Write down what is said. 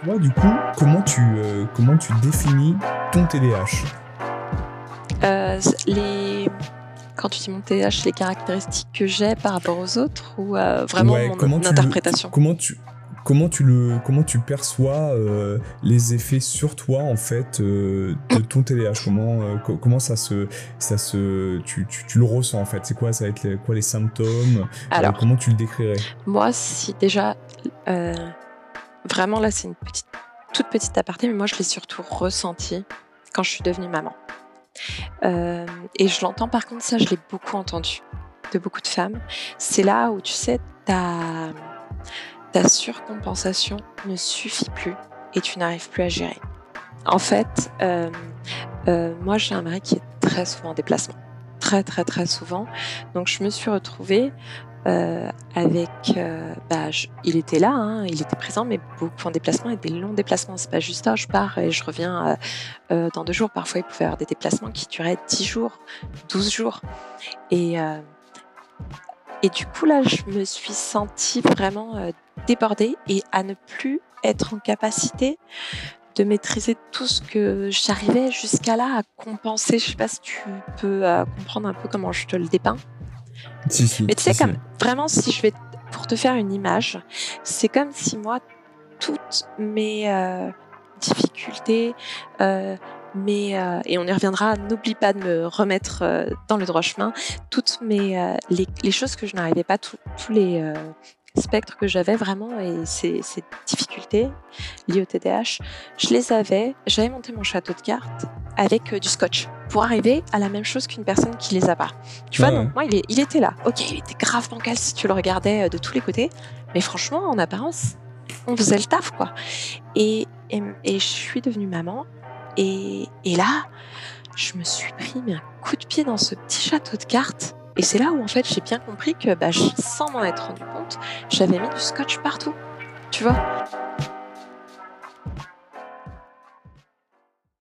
Toi, du coup, comment tu définis ton TDAH? Les Quand tu dis mon TDAH, les caractéristiques que j'ai par rapport aux autres ou vraiment Ouais, mon interprétation? comment tu perçois les effets sur toi en fait de ton TDAH? Comment tu le ressens en fait? C'est quoi, ça va être quoi les symptômes? Alors, Comment tu le décrirais? moi, si déjà, euh, vraiment là, c'est une toute petite aparté, mais moi, je l'ai surtout ressenti quand je suis devenue maman. Et je l'entends, par contre, ça, je l'ai beaucoup entendu de beaucoup de femmes. C'est là où, tu sais, ta surcompensation ne suffit plus et tu n'arrives plus à gérer. En fait, moi, j'ai un mari qui est très souvent en déplacement. Très, très, très souvent. Donc, je me suis retrouvée avec... il était là, hein, il était présent, mais beaucoup en déplacement et des longs déplacements. C'est pas juste, je pars et je reviens dans 2 jours. Parfois, il pouvait y avoir des déplacements qui duraient 10 jours, 12 jours. Et, euh, et du coup, là, je me suis sentie vraiment débordée et à ne plus être en capacité de maîtriser tout ce que j'arrivais jusqu'à là à compenser. Je sais pas si tu peux comprendre un peu comment je te le dépeins. Si, si, Mais tu sais, si, comme si. vraiment, pour te faire une image, c'est comme si moi, toutes mes difficultés, et on y reviendra, n'oublie pas de me remettre dans le droit chemin, les choses que je n'arrivais pas, tous les spectres que j'avais vraiment et ces difficultés liées au TDAH, j'avais monté mon château de cartes avec du scotch pour arriver à la même chose qu'une personne qui les a pas. Tu vois, Ouais. donc moi, il était là. Ok, il était grave bancal si tu le regardais de tous les côtés, mais franchement, en apparence, on faisait le taf, quoi. Et je suis devenue maman, et là, je me suis pris un coup de pied dans ce petit château de cartes. Et c'est là où, en fait, j'ai bien compris que, sans m'en être rendu compte, j'avais mis du scotch partout. Tu vois ?